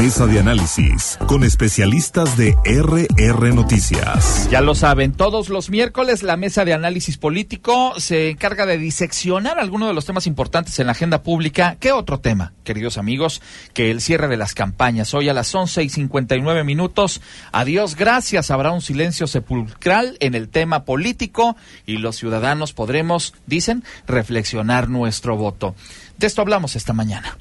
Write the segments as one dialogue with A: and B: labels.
A: Mesa de análisis con especialistas de RR Noticias.
B: Ya lo saben, todos los miércoles la Mesa de Análisis Político se encarga de diseccionar algunos de los temas importantes en la agenda pública. ¿Qué otro tema, queridos amigos, que el cierre de las campañas? Hoy a las 11:59. Adiós, gracias. Habrá un silencio sepulcral en el tema político y los ciudadanos podremos, dicen, reflexionar nuestro voto. De esto hablamos esta mañana.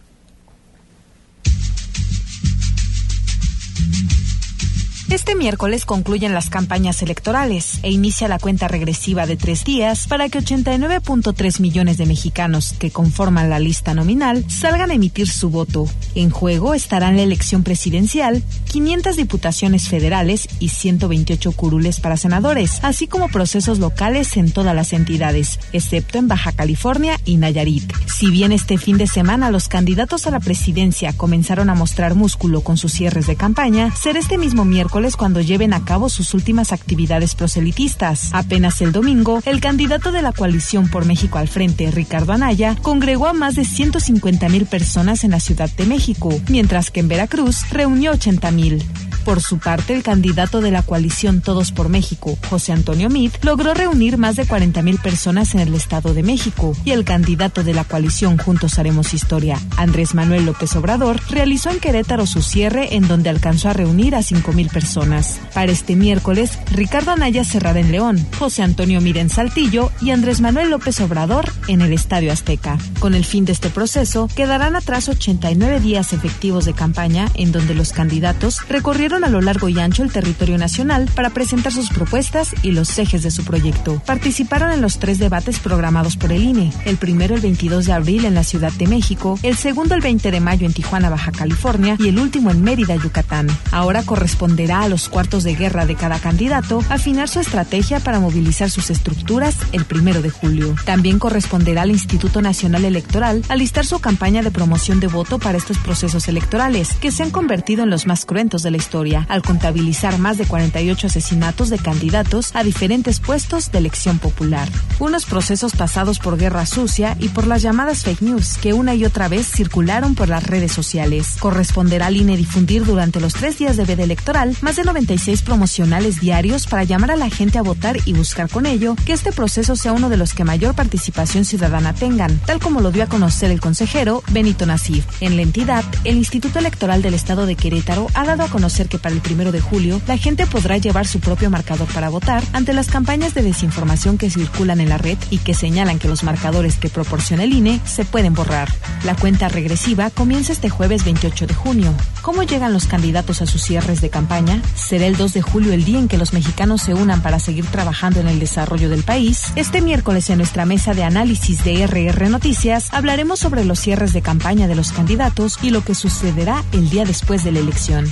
C: Este miércoles concluyen las campañas electorales e inicia la cuenta regresiva de 3 días para que 89.3 millones de mexicanos que conforman la lista nominal salgan a emitir su voto. En juego estarán la elección presidencial, 500 diputaciones federales y 128 curules para senadores, así como procesos locales en todas las entidades, excepto en Baja California y Nayarit. Si bien este fin de semana los candidatos a la presidencia comenzaron a mostrar músculo con sus cierres de campaña, será este mismo miércoles cuando lleven a cabo sus últimas actividades proselitistas. Apenas el domingo, el candidato de la coalición por México al frente, Ricardo Anaya, congregó a más de 150,000 personas en la Ciudad de México, mientras que en Veracruz reunió 80,000. Por su parte, el candidato de la coalición Todos por México, José Antonio Meade, logró reunir más de 40,000 personas en el Estado de México, y el candidato de la coalición Juntos Haremos Historia, Andrés Manuel López Obrador, realizó en Querétaro su cierre, en donde alcanzó a reunir a 5,000 personas. Para este miércoles, Ricardo Anaya cerrará en León, José Antonio Meade en Saltillo y Andrés Manuel López Obrador en el Estadio Azteca. Con el fin de este proceso, quedarán atrás 89 días efectivos de campaña, en donde los candidatos recorrieron a lo largo y ancho el territorio nacional para presentar sus propuestas y los ejes de su proyecto. Participaron en los 3 debates programados por el INE, el primero el 22 de abril en la Ciudad de México, el segundo el 20 de mayo en Tijuana, Baja California, y el último en Mérida, Yucatán. Ahora corresponderá a los cuartos de guerra de cada candidato afinar su estrategia para movilizar sus estructuras el 1 de julio. También corresponderá al Instituto Nacional Electoral alistar su campaña de promoción de voto para estos procesos electorales, que se han convertido en los más cruentos de la historia, al contabilizar más de 48 asesinatos de candidatos a diferentes puestos de elección popular. Unos procesos pasados por guerra sucia y por las llamadas fake news, que una y otra vez circularon por las redes sociales. Corresponderá al INE difundir durante los 3 días de veda electoral más de 96 promocionales diarios para llamar a la gente a votar y buscar con ello que este proceso sea uno de los que mayor participación ciudadana tengan, tal como lo dio a conocer el consejero Benito Nasif. En la entidad, el Instituto Electoral del Estado de Querétaro ha dado a conocer que para el 1 de julio la gente podrá llevar su propio marcador para votar ante las campañas de desinformación que circulan en la red y que señalan que los marcadores que proporciona el INE se pueden borrar. La cuenta regresiva comienza este jueves 28 de junio. ¿Cómo llegan los candidatos a sus cierres de campaña? ¿Será el 2 de julio el día en que los mexicanos se unan para seguir trabajando en el desarrollo del país? Este miércoles en nuestra mesa de análisis de RR Noticias hablaremos sobre los cierres de campaña de los candidatos y lo que sucederá el día después de la elección.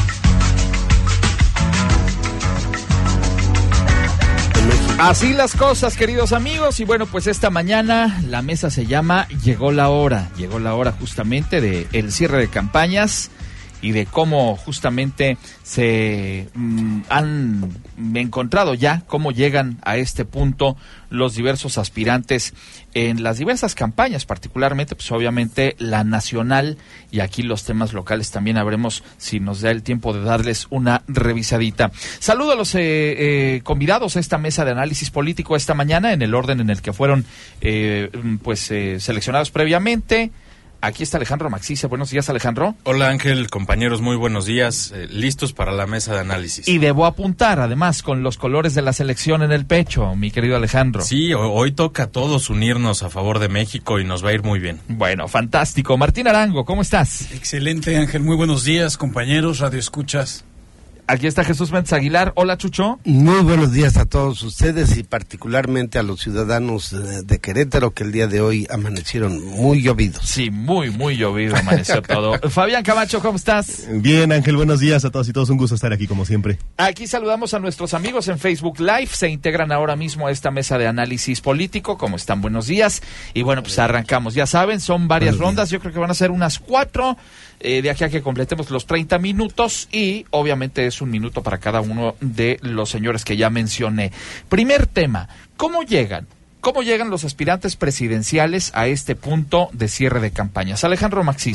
B: Así las cosas, queridos amigos, y bueno, pues esta mañana la mesa se llama Llegó la hora justamente de el cierre de campañas y de cómo justamente se han encontrado ya, cómo llegan a este punto los diversos aspirantes en las diversas campañas, particularmente, pues obviamente la nacional, y aquí los temas locales también habremos, si nos da el tiempo de darles una revisadita. Saludo a los convidados a esta mesa de análisis político esta mañana, en el orden en el que fueron seleccionados previamente. Aquí está Alejandro Maxice. Buenos días, Alejandro.
D: Hola, Ángel, compañeros, muy buenos días. Listos para la mesa de análisis.
B: Y debo apuntar, además, con los colores de la selección en el pecho, mi querido Alejandro.
D: Sí, hoy toca a todos unirnos a favor de México y nos va a ir muy bien.
B: Bueno, fantástico. Martín Arango, ¿cómo estás?
E: Excelente, Ángel. Muy buenos días, compañeros, radioescuchas.
B: Aquí está Jesús Méndez Aguilar. Hola, Chucho.
F: Muy buenos días a todos ustedes y particularmente a los ciudadanos de Querétaro, que el día de hoy amanecieron muy llovidos.
B: Sí, muy llovido amaneció todo. Fabián Camacho, ¿cómo estás?
G: Bien, Ángel, buenos días a todos y todos. Un gusto estar aquí, como siempre.
B: Aquí saludamos a nuestros amigos en Facebook Live. Se integran ahora mismo a esta mesa de análisis político. ¿Cómo están? Buenos días. Y bueno, pues arrancamos. Ya saben, son varias rondas. Yo creo que van a ser unas 4. De aquí a que completemos los 30 minutos y obviamente es un minuto para cada uno de los señores que ya mencioné. Primer tema, ¿cómo llegan los aspirantes presidenciales a este punto de cierre de campañas? Alejandro Maxice.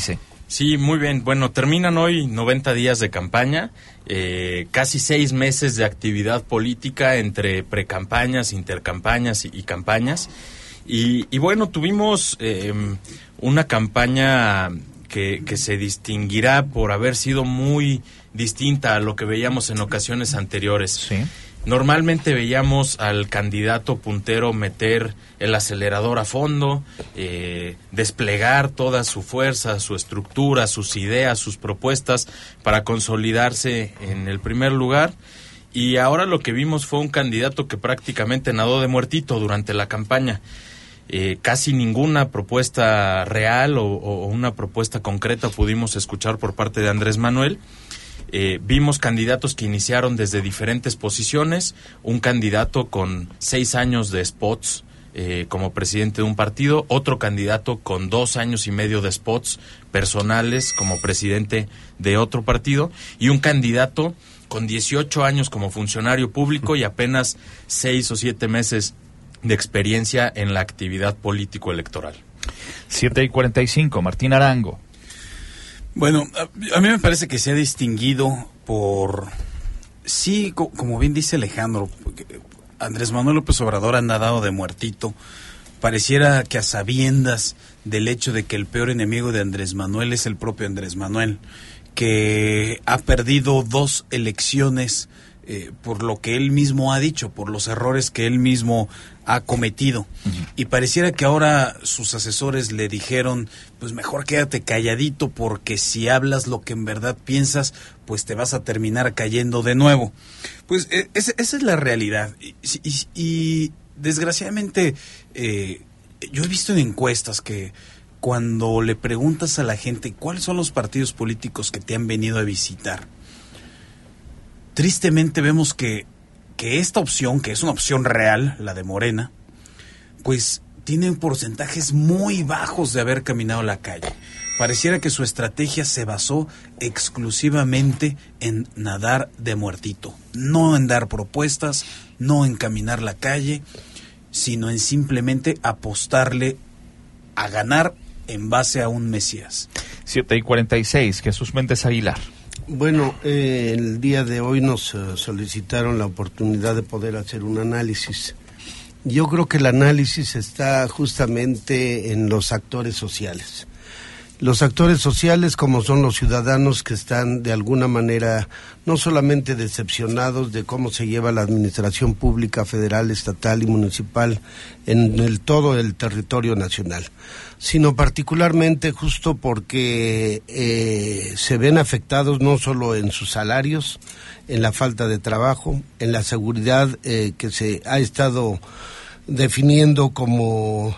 D: Sí, muy bien. Bueno, terminan hoy 90 días de campaña, casi 6 meses de actividad política entre precampañas, intercampañas y campañas. Y bueno, tuvimos una campaña que se distinguirá por haber sido muy distinta a lo que veíamos en ocasiones anteriores.
B: Sí.
D: Normalmente veíamos al candidato puntero meter el acelerador a fondo, desplegar toda su fuerza, su estructura, sus ideas, sus propuestas para consolidarse en el primer lugar. Y ahora lo que vimos fue un candidato que prácticamente nadó de muertito durante la campaña. Casi ninguna propuesta real o una propuesta concreta pudimos escuchar por parte de Andrés Manuel. Vimos candidatos que iniciaron desde diferentes posiciones, un candidato con 6 años de spots como presidente de un partido, otro candidato con 2 años y medio de spots personales como presidente de otro partido, y un candidato con 18 años como funcionario público y apenas 6 o 7 meses de experiencia en la actividad político-electoral.
B: 7:45, Martín Arango.
E: Bueno, a mí me parece que se ha distinguido por, sí, como bien dice Alejandro, Andrés Manuel López Obrador ha nadado de muertito. Pareciera que a sabiendas del hecho de que el peor enemigo de Andrés Manuel es el propio Andrés Manuel, que ha perdido 2 elecciones por lo que él mismo ha dicho, por los errores que él mismo ha cometido. Y pareciera que ahora sus asesores le dijeron, pues mejor quédate calladito, porque si hablas lo que en verdad piensas, pues te vas a terminar cayendo de nuevo. Pues esa es la realidad. Y desgraciadamente, yo he visto en encuestas que cuando le preguntas a la gente cuáles son los partidos políticos que te han venido a visitar, tristemente vemos que esta opción, que es una opción real, la de Morena, pues tienen porcentajes muy bajos de haber caminado la calle. Pareciera que su estrategia se basó exclusivamente en nadar de muertito, no en dar propuestas, no en caminar la calle, sino en simplemente apostarle a ganar en base a un Mesías.
B: 7:46, Jesús Méndez Aguilar.
F: Bueno, el día de hoy nos solicitaron la oportunidad de poder hacer un análisis. Yo creo que el análisis está justamente en los actores sociales. Los actores sociales, como son los ciudadanos que están de alguna manera no solamente decepcionados de cómo se lleva la administración pública federal, estatal y municipal en todo el territorio nacional, sino particularmente justo porque se ven afectados no solo en sus salarios, en la falta de trabajo, en la seguridad que se ha estado definiendo como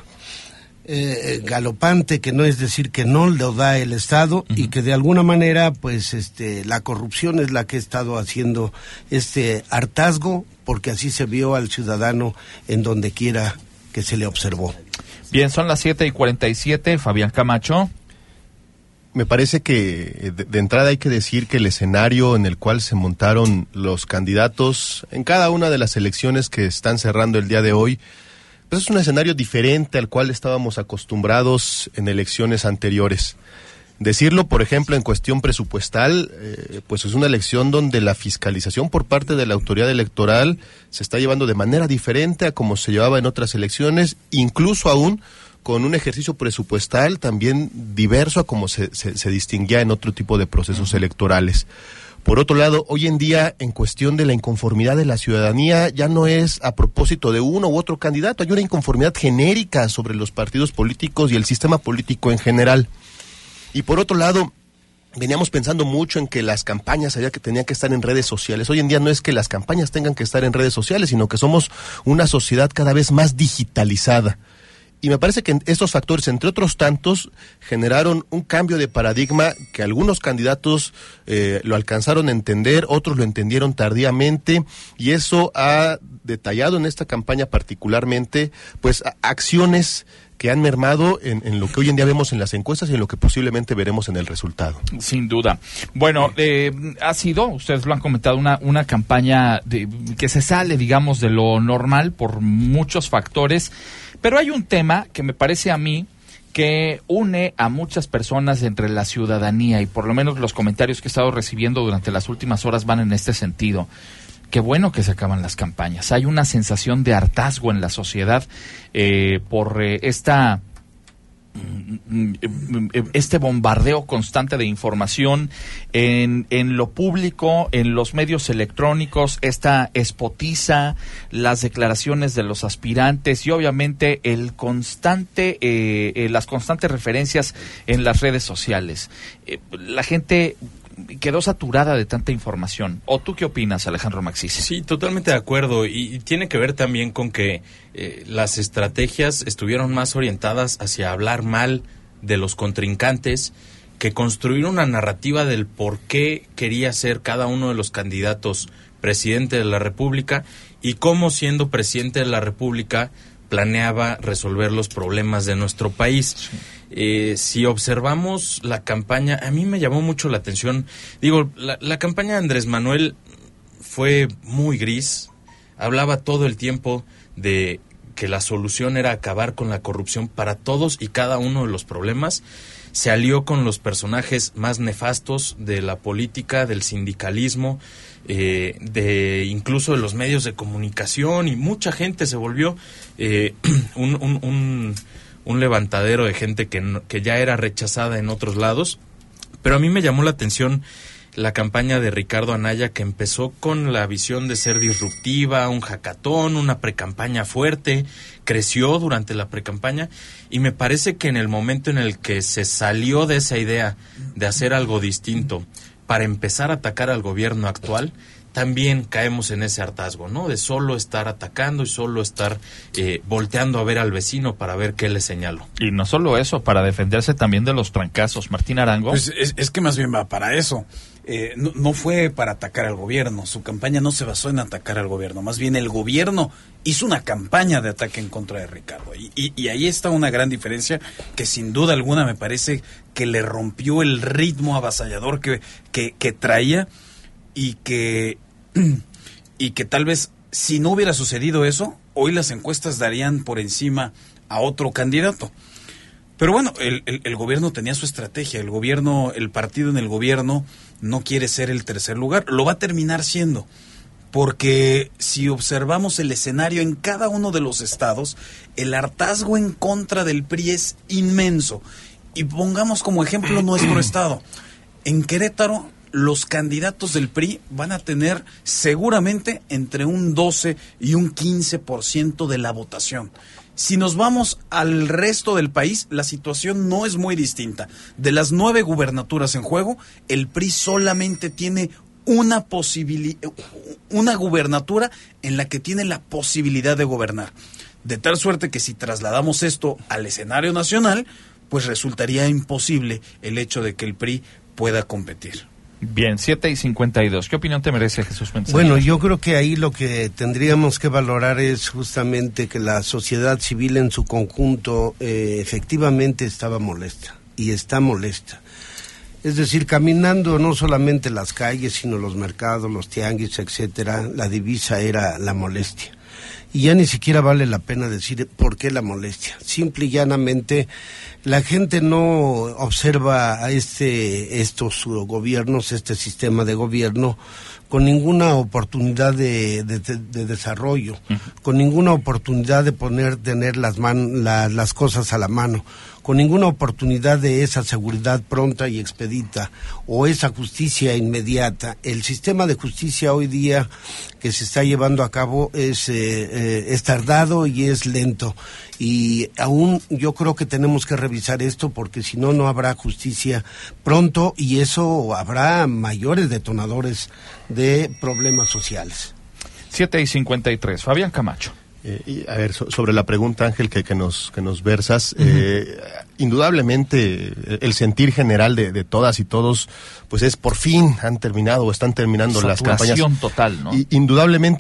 F: galopante, que no es decir que no lo da el Estado, y que de alguna manera pues la corrupción es la que ha estado haciendo este hartazgo, porque así se vio al ciudadano en donde quiera que se le observó.
B: Bien, son las 7:47, Fabián Camacho.
G: Me parece que de entrada hay que decir que el escenario en el cual se montaron los candidatos en cada una de las elecciones que están cerrando el día de hoy, pues es un escenario diferente al cual estábamos acostumbrados en elecciones anteriores. Decirlo, por ejemplo, en cuestión presupuestal, pues es una elección donde la fiscalización por parte de la autoridad electoral se está llevando de manera diferente a como se llevaba en otras elecciones, incluso aún con un ejercicio presupuestal también diverso a como se distinguía en otro tipo de procesos electorales. Por otro lado, hoy en día, en cuestión de la inconformidad de la ciudadanía, ya no es a propósito de uno u otro candidato, hay una inconformidad genérica sobre los partidos políticos y el sistema político en general. Y por otro lado, veníamos pensando mucho en que las campañas tenían que estar en redes sociales. Hoy en día no es que las campañas tengan que estar en redes sociales, sino que somos una sociedad cada vez más digitalizada. Y me parece que estos factores, entre otros tantos, generaron un cambio de paradigma que algunos candidatos lo alcanzaron a entender, otros lo entendieron tardíamente, y eso ha detallado en esta campaña particularmente pues acciones que han mermado en lo que hoy en día vemos en las encuestas y en lo que posiblemente veremos en el resultado.
B: Sin duda. Bueno, ha sido, ustedes lo han comentado, una campaña que se sale, digamos, de lo normal por muchos factores, pero hay un tema que me parece a mí que une a muchas personas entre la ciudadanía, y por lo menos los comentarios que he estado recibiendo durante las últimas horas van en este sentido. Qué bueno que se acaban las campañas. Hay una sensación de hartazgo en la sociedad por este bombardeo constante de información en lo público, en los medios electrónicos, esta espotiza, las declaraciones de los aspirantes y obviamente las constantes referencias en las redes sociales. La gente quedó saturada de tanta información. ¿O tú qué opinas, Alejandro Maxis?
D: Sí, totalmente de acuerdo, y tiene que ver también con que las estrategias estuvieron más orientadas hacia hablar mal de los contrincantes que construir una narrativa del por qué quería ser cada uno de los candidatos presidente de la República y cómo, siendo presidente de la República, planeaba resolver los problemas de nuestro país. Sí. Si observamos la campaña, a mí me llamó mucho la atención. Digo, la campaña de Andrés Manuel fue muy gris. Hablaba todo el tiempo de que la solución era acabar con la corrupción para todos y cada uno de los problemas. Se alió con los personajes más nefastos de la política, del sindicalismo, incluso de los medios de comunicación, y mucha gente se volvió un levantadero de gente que ya era rechazada en otros lados. Pero a mí me llamó la atención la campaña de Ricardo Anaya, que empezó con la visión de ser disruptiva, un hackathon, una precampaña fuerte, creció durante la precampaña, y me parece que en el momento en el que se salió de esa idea de hacer algo distinto para empezar a atacar al gobierno actual, también caemos en ese hartazgo, ¿no? De solo estar atacando y solo estar volteando a ver al vecino para ver qué le señalo.
B: Y no solo eso, para defenderse también de los trancazos. Martín Arango.
E: Pues es que más bien va para eso. No fue para atacar al gobierno. Su campaña no se basó en atacar al gobierno. Más bien el gobierno hizo una campaña de ataque en contra de Ricardo. Y ahí está una gran diferencia que sin duda alguna me parece que le rompió el ritmo avasallador que traía. Y que tal vez si no hubiera sucedido eso, hoy las encuestas darían por encima a otro candidato. Pero bueno, el gobierno tenía su estrategia. El partido en el gobierno no quiere ser el tercer lugar. Lo va a terminar siendo. Porque si observamos el escenario en cada uno de los estados, el hartazgo en contra del PRI es inmenso. Y pongamos como ejemplo nuestro estado. En Querétaro, los candidatos del PRI van a tener seguramente entre un 12 y un 15% de la votación. Si nos vamos al resto del país, la situación no es muy distinta. De las 9 gubernaturas en juego, el PRI solamente tiene una gubernatura en la que tiene la posibilidad de gobernar. De tal suerte que si trasladamos esto al escenario nacional, pues resultaría imposible el hecho de que el PRI pueda competir.
B: Bien, 7:52. ¿Qué opinión te merece, Jesús Mendoza?
F: Bueno, yo creo que ahí lo que tendríamos que valorar es justamente que la sociedad civil en su conjunto efectivamente estaba molesta y está molesta. Es decir, caminando no solamente las calles, sino los mercados, los tianguis, etcétera, la divisa era la molestia. Y ya ni siquiera vale la pena decir por qué la molestia. Simple y llanamente, la gente no observa a estos gobiernos, este sistema de gobierno, con ninguna oportunidad de desarrollo, con ninguna oportunidad de tener las cosas a la mano, con ninguna oportunidad de esa seguridad pronta y expedita o esa justicia inmediata. El sistema de justicia hoy día que se está llevando a cabo es tardado y es lento, y aún yo creo que tenemos que revisar esto, porque si no, no habrá justicia pronto, y eso habrá mayores detonadores de problemas sociales.
B: 7:53. Fabián Camacho.
G: A ver, sobre la pregunta, Ángel, que nos versas, indudablemente el sentir general de todas y todos, pues es por fin han terminado o están terminando las campañas.
B: Saturación total, ¿no?
G: Indudablemente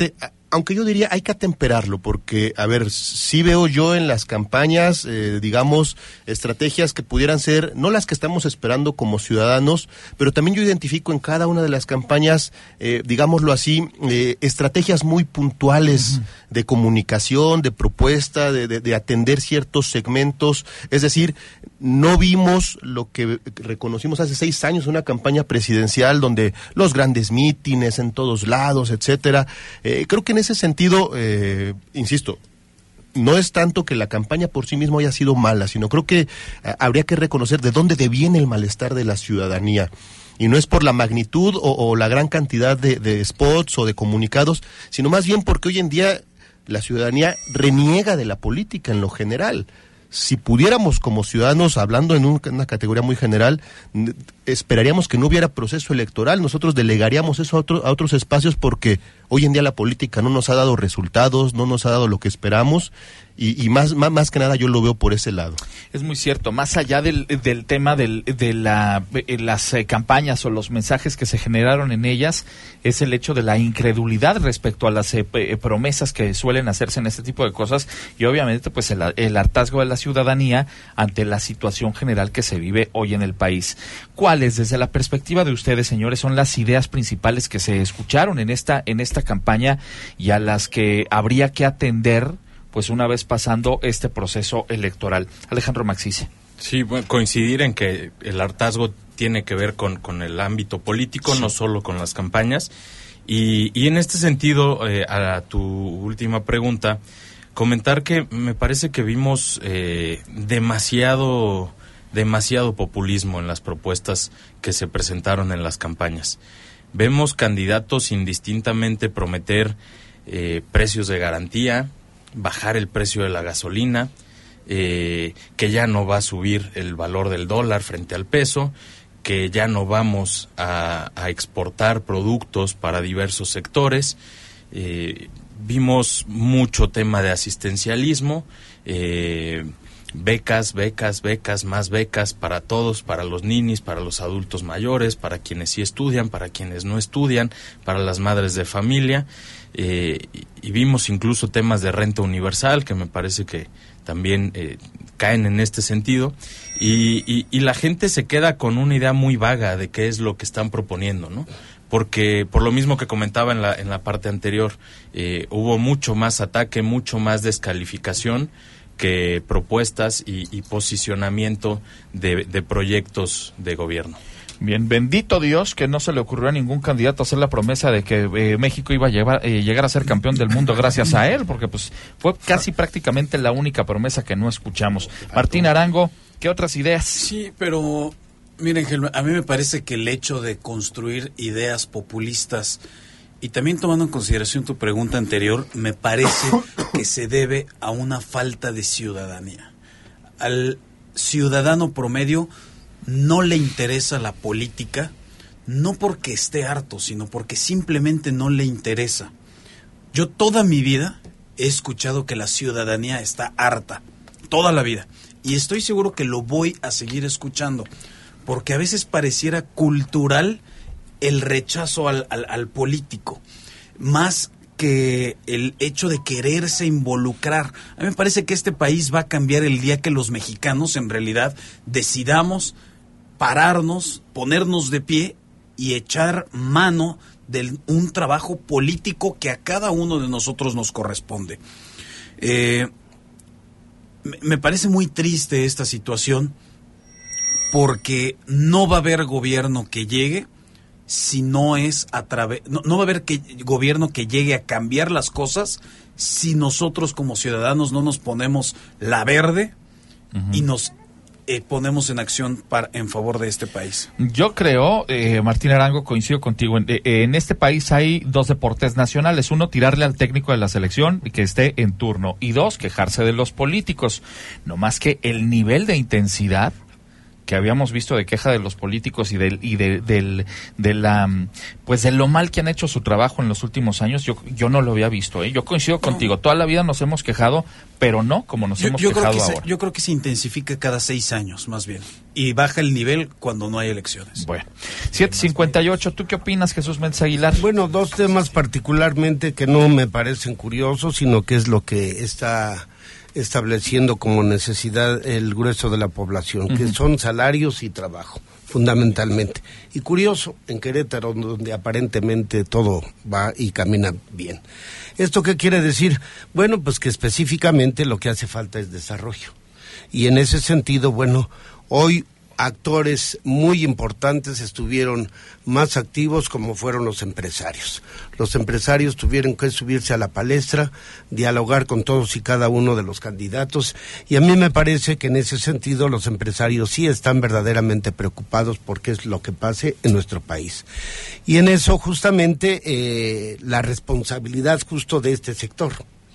G: aunque yo diría hay que atemperarlo, porque, a ver, sí veo yo en las campañas, digamos, estrategias que pudieran ser, no las que estamos esperando como ciudadanos, pero también yo identifico en cada una de las campañas, digámoslo así, estrategias muy puntuales de comunicación, de propuesta, de atender ciertos segmentos. Es decir, no vimos lo que reconocimos hace 6 años, una campaña presidencial donde los grandes mítines en todos lados, etcétera. Creo que en ese sentido, insisto, no es tanto que la campaña por sí misma haya sido mala, sino creo que habría que reconocer de dónde deviene el malestar de la ciudadanía. Y no es por la magnitud o la gran cantidad de spots o de comunicados, sino más bien porque hoy en día la ciudadanía reniega de la política en lo general. Si pudiéramos como ciudadanos, hablando en una categoría muy general, esperaríamos que no hubiera proceso electoral. Nosotros delegaríamos eso a otros espacios, porque hoy en día la política no nos ha dado resultados, no nos ha dado lo que esperamos, y más que nada yo lo veo por ese lado.
B: Es muy cierto, más allá del tema de las campañas o los mensajes que se generaron en ellas, es el hecho de la incredulidad respecto a las promesas que suelen hacerse en este tipo de cosas, y obviamente pues el hartazgo de la ciudadanía ante la situación general que se vive hoy en el país. ¿Cuáles, desde la perspectiva de ustedes, señores, son las ideas principales que se escucharon en esta campaña y a las que habría que atender pues una vez pasando este proceso electoral? Alejandro Maxice.
D: Sí, bueno, coincidir en que el hartazgo tiene que ver con el ámbito político, sí, no solo con las campañas. Y en este sentido, a tu última pregunta, comentar que me parece que vimos demasiado populismo en las propuestas que se presentaron en las campañas. Vemos candidatos indistintamente prometer precios de garantía, bajar el precio de la gasolina, que ya no va a subir el valor del dólar frente al peso, que ya no vamos a exportar productos para diversos sectores. Vimos mucho tema de asistencialismo, becas, más becas para todos, para los ninis, para los adultos mayores, para quienes sí estudian, para quienes no estudian, para las madres de familia. Y vimos incluso temas de renta universal, que me parece que también caen en este sentido, y la gente se queda con una idea muy vaga de qué es lo que están proponiendo, ¿no? Porque por lo mismo que comentaba en la parte anterior, hubo mucho más ataque, mucho más descalificación que propuestas y posicionamiento de proyectos de gobierno.
B: Bien, bendito Dios que no se le ocurrió a ningún candidato hacer la promesa de que México iba a llegar a ser campeón del mundo gracias a él, porque pues fue casi prácticamente la única promesa que no escuchamos. Martín Arango, ¿qué otras ideas?
E: Sí, pero miren, a mí me parece que el hecho de construir ideas populistas, y también tomando en consideración tu pregunta anterior, me parece que se debe a una falta de ciudadanía. Al ciudadano promedio no le interesa la política, no porque esté harto, sino porque simplemente no le interesa. Yo toda mi vida he escuchado que la ciudadanía está harta, toda la vida, y estoy seguro que lo voy a seguir escuchando, porque a veces pareciera cultural el rechazo al político, más que el hecho de quererse involucrar. A mí me parece que este país va a cambiar el día que los mexicanos en realidad decidamos pararnos, ponernos de pie y echar mano de un trabajo político que a cada uno de nosotros nos corresponde. Me parece muy triste esta situación, porque no va a haber gobierno que llegue si no es a través, no va a haber gobierno que llegue a cambiar las cosas si nosotros como ciudadanos no nos ponemos la verde y nos ponemos en acción en favor de este país. Yo
B: creo, Martín Arango, coincido contigo, en este país hay 2 deportes nacionales: 1, tirarle al técnico de la selección y que esté en turno, y 2, quejarse de los políticos. No más que el nivel de intensidad que habíamos visto de queja de los políticos y de lo mal que han hecho su trabajo en los últimos años, yo no lo había visto, ¿eh? Yo coincido contigo, toda la vida nos hemos quejado, pero no como nos hemos quejado ahora.
E: Yo creo que se intensifica cada 6 años, más bien, y baja el nivel cuando no hay elecciones.
B: Bueno, 7:58, ¿tú qué opinas, Jesús Méndez Aguilar?
F: Bueno, dos temas particularmente que no me parecen curiosos, sino que es lo que está estableciendo como necesidad el grueso de la población, que son salarios y trabajo, fundamentalmente. Y curioso, en Querétaro, donde aparentemente todo va y camina bien. ¿Esto qué quiere decir? Bueno, pues que específicamente lo que hace falta es desarrollo. Y en ese sentido, bueno, hoy actores muy importantes estuvieron más activos como fueron los empresarios. Los empresarios tuvieron que subirse a la palestra, dialogar con todos y cada uno de los candidatos, y a mí me parece que en ese sentido los empresarios sí están verdaderamente preocupados por qué es lo que pase en nuestro país. Y en eso justamente la responsabilidad justo de este sector,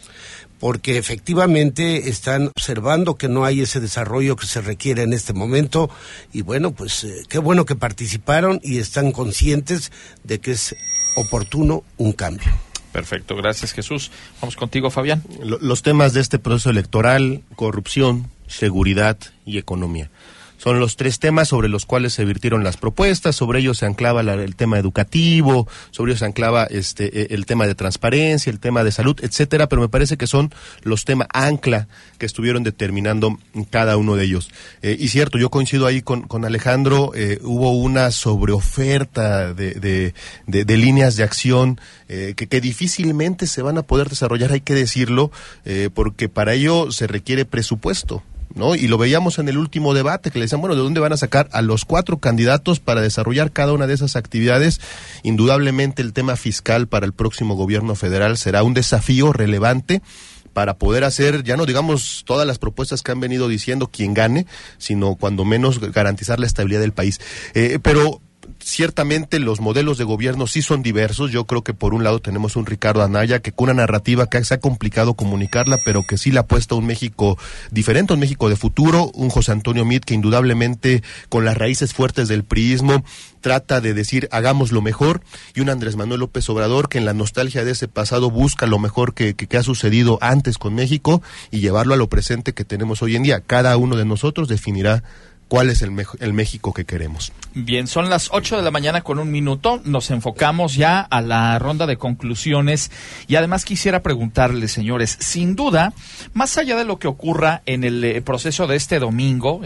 F: porque efectivamente están observando que no hay ese desarrollo que se requiere en este momento, y bueno, pues qué bueno que participaron y están conscientes de que es oportuno un cambio.
B: Perfecto, gracias Jesús. Vamos contigo, Fabián.
G: Los temas de este proceso electoral: corrupción, seguridad y economía. Son los 3 temas sobre los cuales se virtieron las propuestas. Sobre ellos se anclaba el tema educativo, sobre ellos se anclaba el tema de transparencia, el tema de salud, etcétera, pero me parece que son los temas ancla que estuvieron determinando cada uno de ellos. Y cierto, yo coincido ahí con Alejandro, hubo una sobreoferta de líneas de acción que difícilmente se van a poder desarrollar, hay que decirlo, porque para ello se requiere presupuesto, ¿no? Y lo veíamos en el último debate, que le decían, bueno, ¿de dónde van a sacar a los 4 candidatos para desarrollar cada una de esas actividades? Indudablemente el tema fiscal para el próximo gobierno federal será un desafío relevante para poder hacer, ya no digamos todas las propuestas que han venido diciendo quien gane, sino cuando menos garantizar la estabilidad del país. Pero ciertamente los modelos de gobierno sí son diversos. Yo creo que por un lado tenemos un Ricardo Anaya que con una narrativa que se ha complicado comunicarla, pero que sí le apuesta a un México diferente, un México de futuro, un José Antonio Meade que indudablemente con las raíces fuertes del priismo trata de decir hagamos lo mejor, y un Andrés Manuel López Obrador que en la nostalgia de ese pasado busca lo mejor que ha sucedido antes con México y llevarlo a lo presente que tenemos hoy en día. Cada uno de nosotros definirá cuál es el México que queremos.
B: Bien, son las 8:01 a.m. Nos enfocamos ya a la ronda de conclusiones y además quisiera preguntarles, señores, sin duda, más allá de lo que ocurra en el proceso de este domingo,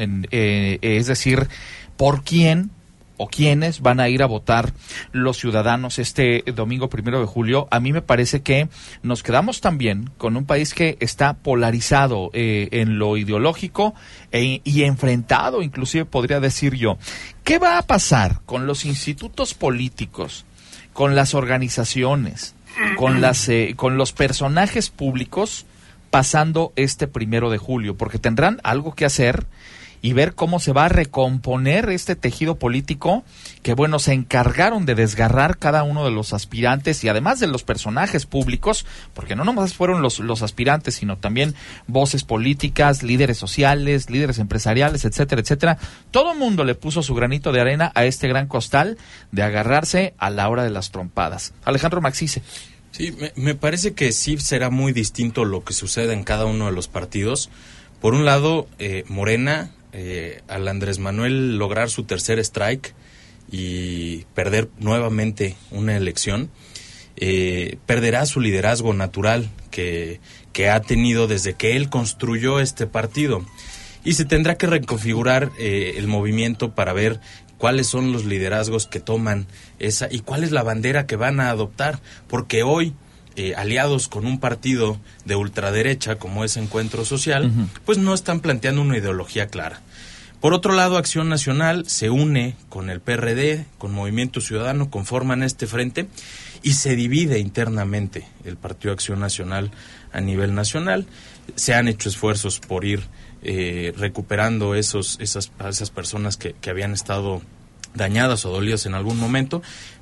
B: es decir, ¿por quién o quiénes van a ir a votar los ciudadanos este domingo 1 de julio? A mí me parece que nos quedamos también con un país que está polarizado en lo ideológico y enfrentado, inclusive podría decir yo. ¿Qué va a pasar con los institutos políticos, con las organizaciones, con los personajes públicos pasando este 1 de julio? Porque tendrán algo que hacer y ver cómo se va a recomponer este tejido político que, bueno, se encargaron de desgarrar cada uno de los aspirantes y además de los personajes públicos, porque no nomás fueron los aspirantes, sino también voces políticas, líderes sociales, líderes empresariales, etcétera, etcétera. Todo el mundo le puso su granito de arena a este gran costal de agarrarse a la hora de las trompadas. Alejandro Maxice.
D: Sí, me parece que sí será muy distinto lo que suceda en cada uno de los partidos. Por un lado, Morena, al Andrés Manuel lograr su tercer strike y perder nuevamente una elección, perderá su liderazgo natural que ha tenido desde que él construyó este partido, y se tendrá que reconfigurar el movimiento para ver cuáles son los liderazgos que toman esa y cuál es la bandera que van a adoptar, porque hoy aliados con un partido de ultraderecha como es Encuentro Social, pues no están planteando una ideología clara. Por otro lado, Acción Nacional se une con el PRD, con Movimiento Ciudadano, conforman este frente y se divide internamente el Partido Acción Nacional a nivel nacional. Se han hecho esfuerzos por ir recuperando esas personas que habían estado dañadas o dolidas en algún momento,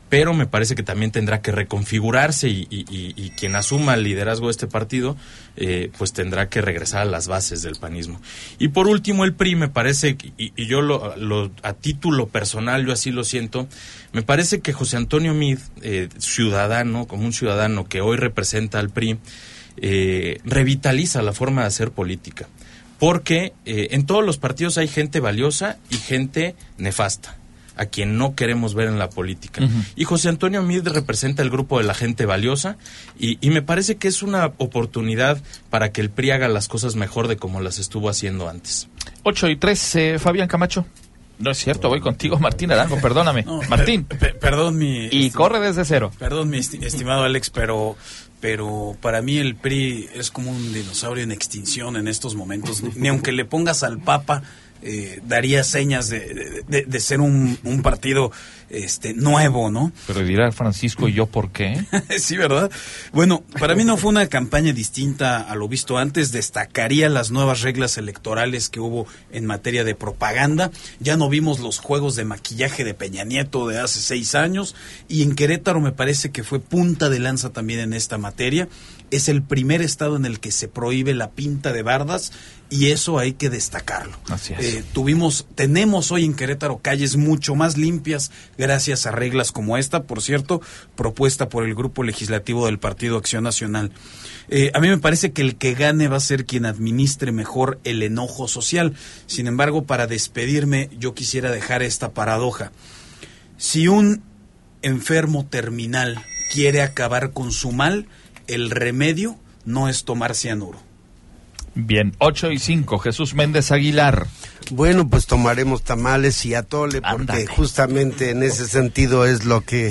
D: pero me parece que también tendrá que reconfigurarse y quien asuma el liderazgo de este partido, pues tendrá que regresar a las bases del panismo. Y por último, el PRI me parece, y yo a título personal, yo así lo siento, me parece que José Antonio Meade, como un ciudadano que hoy representa al PRI, revitaliza la forma de hacer política. Porque en todos los partidos hay gente valiosa y gente nefasta, a quien no queremos ver en la política. Uh-huh. Y José Antonio Meade representa el grupo de la gente valiosa y me parece que es una oportunidad para que el PRI haga las cosas mejor de como las estuvo haciendo antes.
B: 8:03, Fabián Camacho. No es cierto, voy contigo, Martín Arango, perdóname. No, Martín.
E: Perdón,
B: y corre desde cero.
E: Perdón, mi estimado Alex, pero para mí el PRI es como un dinosaurio en extinción en estos momentos. Ni aunque le pongas al Papa, daría señas de ser un partido nuevo, ¿no?
B: Pero dirá Francisco, ¿y yo por qué?
E: Sí, ¿verdad? Bueno, para mí no fue una campaña distinta a lo visto antes. Destacaría las nuevas reglas electorales que hubo en materia de propaganda. Ya no vimos los juegos de maquillaje de Peña Nieto de hace 6 años, y en Querétaro me parece que fue punta de lanza también en esta materia. Es el primer estado en el que se prohíbe la pinta de bardas, y eso hay que destacarlo.
B: Así es.
E: Tenemos hoy en Querétaro calles mucho más limpias gracias a reglas como esta, por cierto, propuesta por el Grupo Legislativo del Partido Acción Nacional. A mí me parece que el que gane va a ser quien administre mejor el enojo social. Sin embargo, para despedirme, yo quisiera dejar esta paradoja. Si un enfermo terminal quiere acabar con su mal, el remedio no es tomar cianuro.
B: Bien, 8:05, Jesús Méndez Aguilar.
F: Bueno, pues tomaremos tamales y atole, porque
B: Ándale.
F: Justamente en ese sentido es lo que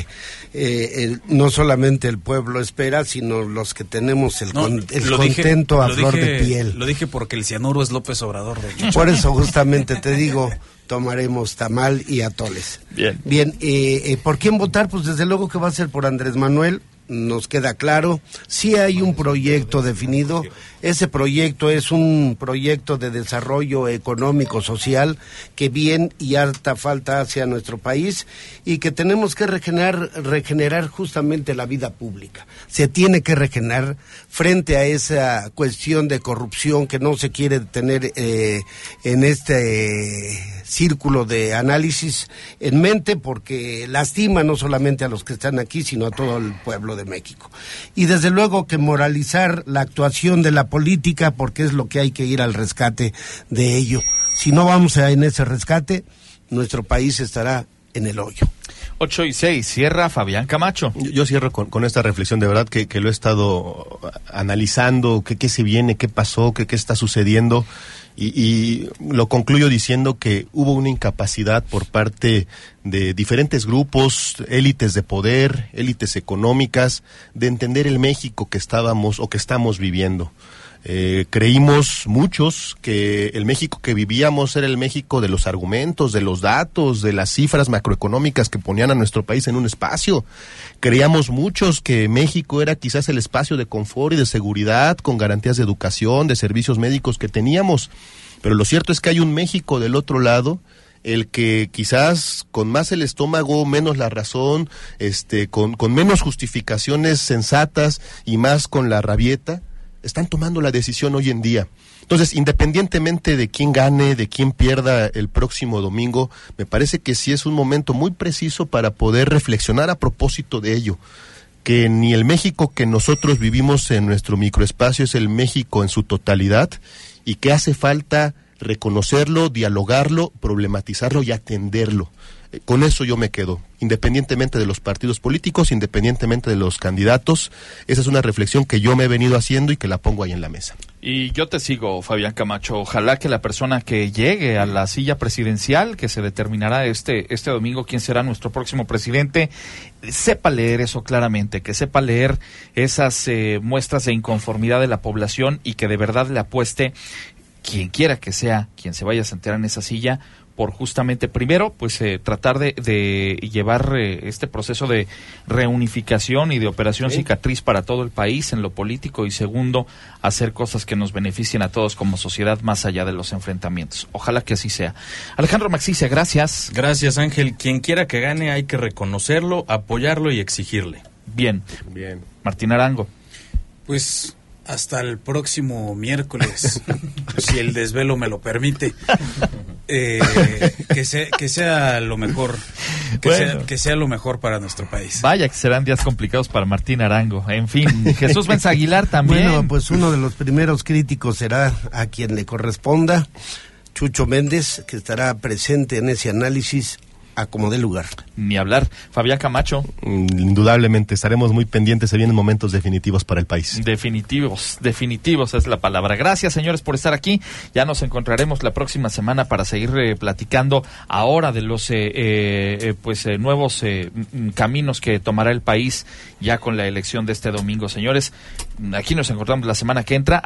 F: no solamente el pueblo espera, sino los que tenemos el contento a flor de piel.
E: Lo dije porque el cianuro es López Obrador, de hecho.
F: Por eso justamente te digo, tomaremos tamal y atoles. Bien, ¿por quién votar? Pues desde luego que va a ser por Andrés Manuel. Nos queda claro, sí hay un proyecto definido. Ese proyecto es un proyecto de desarrollo económico, social, que bien y harta falta hace a nuestro país, y que tenemos que regenerar justamente la vida pública. Se tiene que regenerar frente a esa cuestión de corrupción que no se quiere tener en este círculo de análisis en mente, porque lastima no solamente a los que están aquí, sino a todo el pueblo de México. Y desde luego que moralizar la actuación de la política, porque es lo que hay que ir al rescate de ello. Si no vamos en ese rescate, nuestro país estará en el hoyo.
B: 8:06, cierra Fabián Camacho.
G: Yo cierro con esta reflexión, de verdad que lo he estado analizando, qué se viene, qué pasó, qué está sucediendo, y lo concluyo diciendo que hubo una incapacidad por parte de diferentes grupos, élites de poder, élites económicas, de entender el México que estábamos o que estamos viviendo. Creímos muchos que el México que vivíamos era el México de los argumentos, de los datos, de las cifras macroeconómicas que ponían a nuestro país en un espacio. Creíamos muchos que México era quizás el espacio de confort y de seguridad, con garantías de educación, de servicios médicos que teníamos. Pero lo cierto es que hay un México del otro lado, el que quizás con más el estómago, menos la razón, con menos justificaciones sensatas y más con la rabieta, están tomando la decisión hoy en día. Entonces, independientemente de quién gane, de quién pierda el próximo domingo, me parece que sí es un momento muy preciso para poder reflexionar a propósito de ello. Que ni el México que nosotros vivimos en nuestro microespacio es el México en su totalidad, y que hace falta reconocerlo, dialogarlo, problematizarlo y atenderlo. Con eso yo me quedo, independientemente de los partidos políticos, independientemente de los candidatos. Esa es una reflexión que yo me he venido haciendo y que la pongo ahí en la mesa.
B: Y yo te sigo, Fabián Camacho. Ojalá que la persona que llegue a la silla presidencial, que se determinará este domingo quién será nuestro próximo presidente, sepa leer eso claramente, que sepa leer esas muestras de inconformidad de la población, y que de verdad le apueste, quien quiera que sea quien se vaya a sentar en esa silla, por justamente, primero, pues tratar de llevar este proceso de reunificación y de operación cicatriz para todo el país en lo político, y segundo, hacer cosas que nos beneficien a todos como sociedad más allá de los enfrentamientos. Ojalá que así sea. Alejandro Maxice, gracias.
D: Gracias, Ángel. Quien quiera que gane hay que reconocerlo, apoyarlo y exigirle.
B: Bien. Martín Arango.
E: Pues hasta el próximo miércoles, si el desvelo me lo permite. Que sea lo mejor, que sea lo mejor para nuestro país.
B: Vaya que serán días complicados para Martín Arango. En fin, Jesús Benza Aguilar también.
F: Bueno, pues uno de los primeros críticos será a quien le corresponda, Chucho Méndez, que estará presente en ese análisis a como dé lugar.
B: Ni hablar. Fabián Camacho.
G: Indudablemente, estaremos muy pendientes, se vienen momentos definitivos para el país.
B: Definitivos es la palabra. Gracias, señores, por estar aquí. Ya nos encontraremos la próxima semana para seguir platicando ahora de los nuevos caminos que tomará el país ya con la elección de este domingo. Señores, aquí nos encontramos la semana que entra.